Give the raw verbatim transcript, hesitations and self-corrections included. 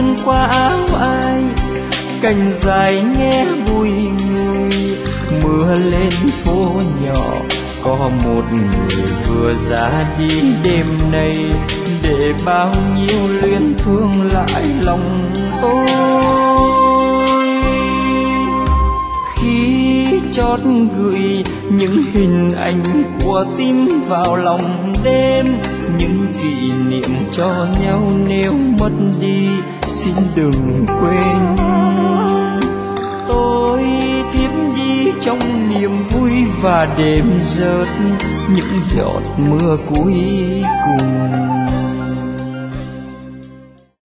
vươn qua áo ai, cành dài nghe vui người. Mưa lên phố nhỏ, có một người vừa ra đi đêm nay, để bao nhiêu luyến thương lại lòng tôi. Khi chót gửi những hình ảnh của tim vào lòng đêm, những kỷ niệm cho nhau nếu mất đi xin đừng quên. Tôi thiếp đi trong niềm vui và đêm rớt những giọt mưa cuối cùng.